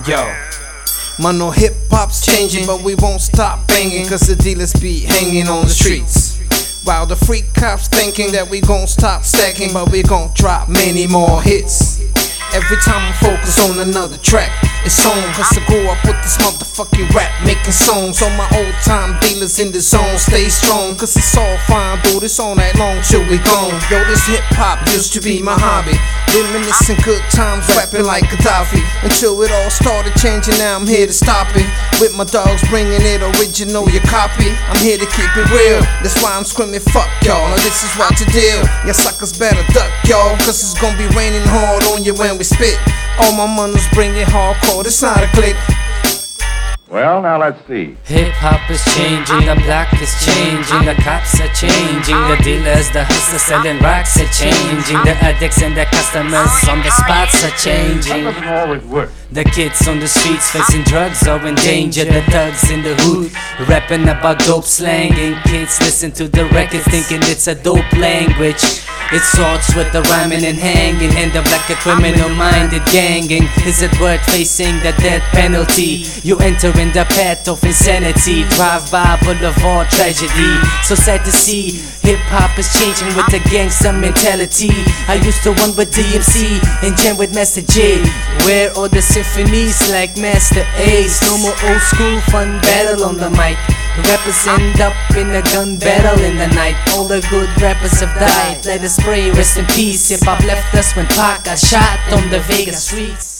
Yo, man, no hip hop's changing, but we won't stop banging, cause the dealers be hanging on the streets. While the freak cops thinking that we gon' stop stacking, but we gon' drop many more hits. Every time I focus on another track, it's on, cause I grew up with this motherfucking rap making songs. All my old time dealers in the zone stay strong, cause it's all fine, dude, it's all night long till we gone. Yo, this hip hop used to be my hobby, reminiscing good times, rapping like Gaddafi, until it all started changing. Now I'm here to stop it, with my dogs bringing it original, your copy. I'm here to keep it real, that's why I'm screaming fuck y'all. Now this is what to deal, ya suckers better duck y'all, cause it's gonna be raining hard on you when we spit. All my mothers bring it hardcore, it's not a click. Well, now let's see. Hip hop is changing, the block is changing, the cops are changing, the dealers, the hustlers selling rocks are changing, the addicts and the customers on the spots are changing. That doesn't always work. The kids on the streets facing drugs are in danger. The thugs in the hood rapping about dope slang, and kids listen to the record thinking it's a dope language. It starts with the rhyming and hanging, end up like a criminal-minded ganging. Is it worth facing the death penalty? You enter in the path of insanity, drive by boulevard tragedy. So sad to see, hip-hop is changing with the gangster mentality. I used to run with DMC and jam with Master J. Where all the symphonies like Master Ace? No more old school fun battle on the mic. Rappers end up in a gun battle in the night. All the good rappers have died, let us pray, rest in peace. Hip hop left us when Pac got shot on the Vegas streets.